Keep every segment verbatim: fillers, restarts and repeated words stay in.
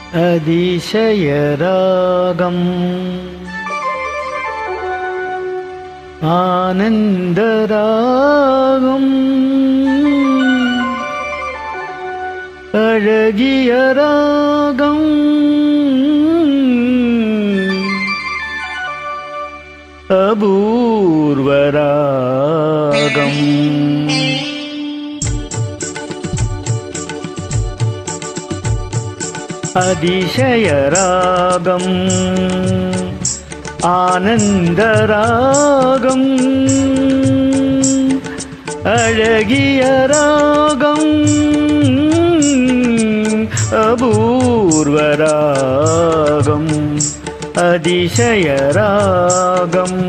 அதிசயராகம் ஆனந்தராகம் அழகிய ராகம் அபூர்வராகம் அதிசயராகம் ஆனந்தராகம் அழகிய ராகம் அபூர்வராகம் அதிசயராகம்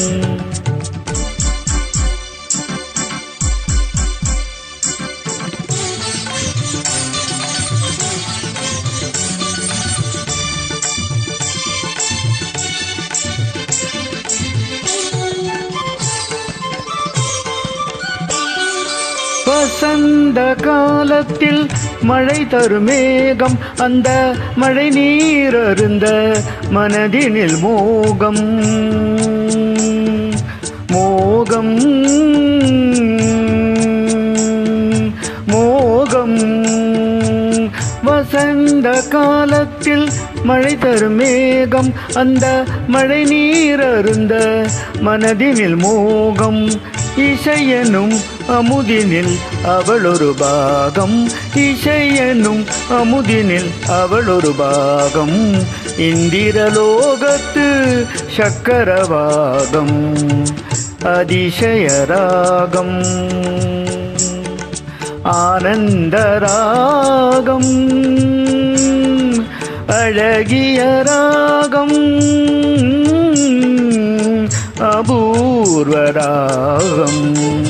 வசந்த காலத்தில் மழை தரும் மேகம், அந்த மழை நீர் அருந்த மனதினில் மோகம் மோகம் மோகம். வசந்த காலத்தில் மழை தரும் மேகம், அந்த மழை நீர் அருந்த மனதினில் மோகம். இசையனும் அமுதினில் அவளொரு பாகம், இசையனும் அமுதினில் அவளொரு பாகம். இந்திரலோகத்து சக்கரவாகம் அதிசயராகம் ஆனந்தராகம் அழகிய ராகம் அபூர்வராகம்.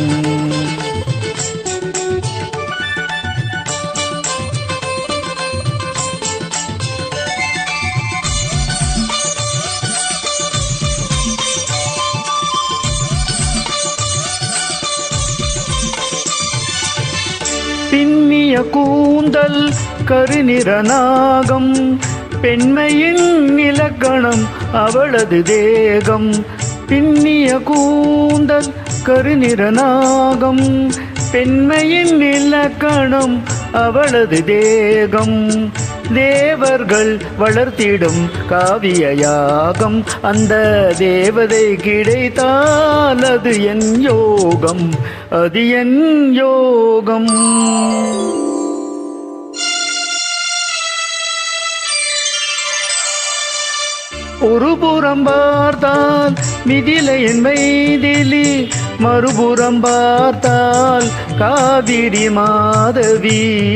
பின்னிய கூந்தல் கருநிறநாகம், பெண்மையின் இலக்கணம் அவளது தேகம். பின்னிய கூந்தல் கருநிறநாகம், பெண்மையின் இலக்கணம் அவளது தேகம். தேவர்கள் வளர்த்திடும் காவிய யாகம், அந்த தேவதை கிடைத்தால் அது என் யோகம், அது என் யோகம். ஒரு புறம் பார்த்தால் மிதிலையின் மைதிலி, மறுபுறம் பார்த்தால் காவிரி மாதவி.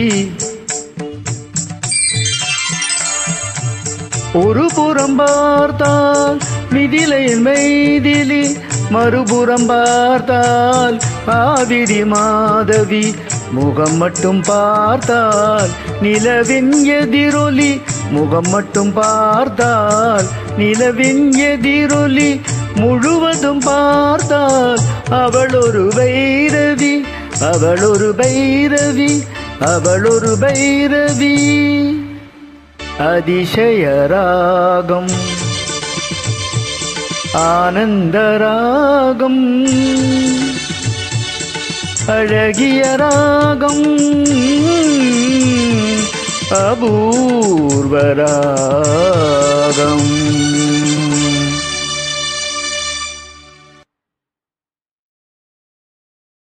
ஒரு புறம் பார்த்தால் மிதிலையின் மைதிலி, மறுபுறம் பார்த்தால் காவிரி மாதவி. முகம் மட்டும் பார்த்தால் நிலவின் எதிரொலி, முகம் மட்டும் பார்த்தால் நிலவின் எதிரொலி. முழுவதும் பார்த்தால் அவளொரு பைரவி, அவளொரு பைரவி, அவளொரு பைரவி. அதிசயராகம் ஆனந்தராகம் அழகிய ராகம் அபூர்வராகம்.